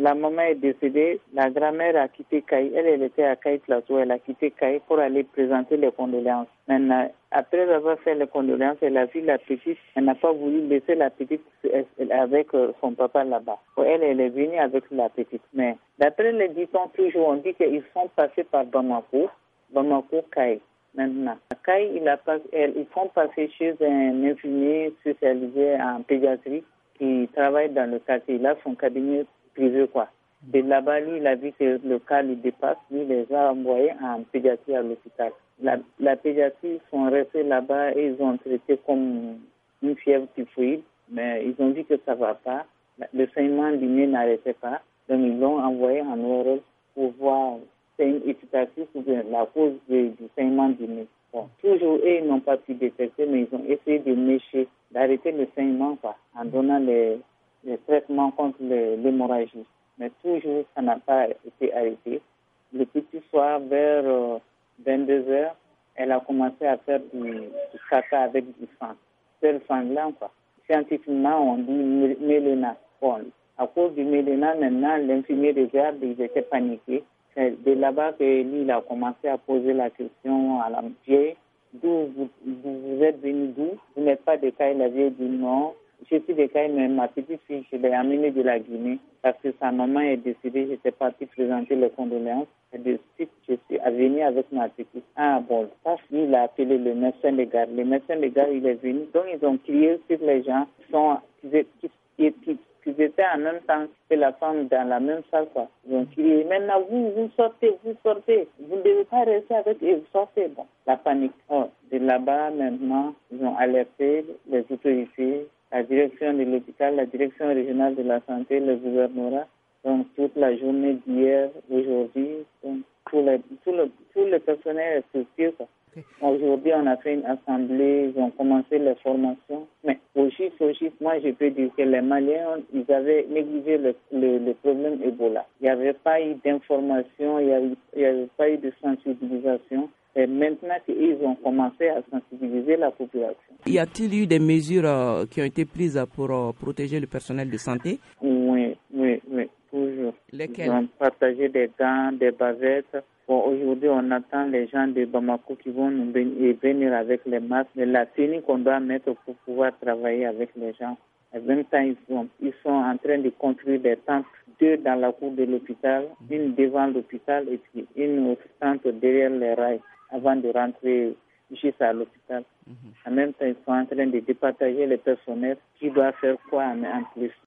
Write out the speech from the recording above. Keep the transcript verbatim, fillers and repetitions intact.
la maman est décédée, la grand-mère a quitté Caille. Elle, elle était à Caille Plateau, elle a quitté Caille pour aller présenter les condoléances. Maintenant, après avoir fait les condoléances, elle a vu la petite, elle n'a pas voulu laisser la petite avec son papa là-bas. Elle, elle est venue avec la petite. Mais d'après les dictons, toujours, on dit qu'ils sont passés par Bamako, Bamako Caille. Maintenant, à Caille, il a pas, ils sont passés chez un infirmier spécialisé en pédiatrie qui travaille dans le quartier. Il a son cabinet privé, quoi. Et là-bas, lui, il a vu que le cas lui dépasse. Lui, il les a envoyés en pédiatrie à l'hôpital. La, la pédiatrie, ils sont restés là-bas et ils ont traité comme une fièvre typhoïde. Mais ils ont dit que ça ne va pas. Le saignement du nez n'arrêtait pas. Donc, ils l'ont envoyé en O R L pour voir c'est une efficacité ou bien la cause de, du saignement du nez. Bon, toujours, eux, ils n'ont pas pu détecter, mais ils ont essayé de mécher, d'arrêter le saignement, quoi, en donnant les, les traitements contre le, l'hémorragie. Mais toujours, ça n'a pas été arrêté. Le petit soir, vers euh, vingt-deux heures, elle a commencé à faire du, du caca avec du sang. C'est le sanglant, quoi. Scientifiquement, on dit méléna. Bon, à cause du méléna, maintenant, l'infirmier regarde, ils étaient paniqués. C'est de là-bas que lui, il a commencé à poser la question à la vieille. D'où vous, vous êtes venu d'où? Vous n'êtes pas de Caille? La vieille dit non. Je suis de Caille, mais ma petite fille, je l'ai amenée de la Guinée parce que sa maman est décédée. J'étais partie présenter les condoléances. Et de suite, je suis venue avec ma petite. Ah bon, parce qu'il a appelé le médecin de garde. Le médecin de garde, il est venu. Donc, ils ont crié sur les gens qui sont, qui, qui, qui, qui Ils étaient en même temps que la femme dans la même salle, quoi. Donc, maintenant, vous, vous sortez, vous sortez. Vous ne devez pas rester avec eux, vous sortez. Bon, la panique. Oh, de là-bas, maintenant, ils ont alerté les autorités, la direction de l'hôpital, la direction régionale de la santé, le gouvernorat. Donc, toute la journée d'hier, aujourd'hui, donc, tout, les, tout, le, tout le personnel est sur pied, quoi. Okay. Aujourd'hui, on a fait une assemblée, ils ont commencé les formations. Mais au chiffre, au chiffre, moi, je peux dire que les Maliens, ils avaient négligé le, le, le problème Ebola. Il n'y avait pas eu d'information, il n'y avait, avait pas eu de sensibilisation. Et maintenant qu'ils ont commencé à sensibiliser la population. Y a-t-il eu des mesures euh, qui ont été prises pour euh, protéger le personnel de santé? Oui, oui, oui, toujours. Lesquelles? Ils ont partagé des gants, des bavettes. Bon, aujourd'hui, on attend les gens de Bamako qui vont nous venir avec les masques, la tenue qu'on doit mettre pour pouvoir travailler avec les gens. En même temps, ils sont, ils sont en train de construire des tentes, deux dans la cour de l'hôpital, une devant l'hôpital et puis une autre tente derrière les rails avant de rentrer juste à l'hôpital. Mm-hmm. En même temps, ils sont en train de départager les personnels qui doivent faire quoi en, en plus.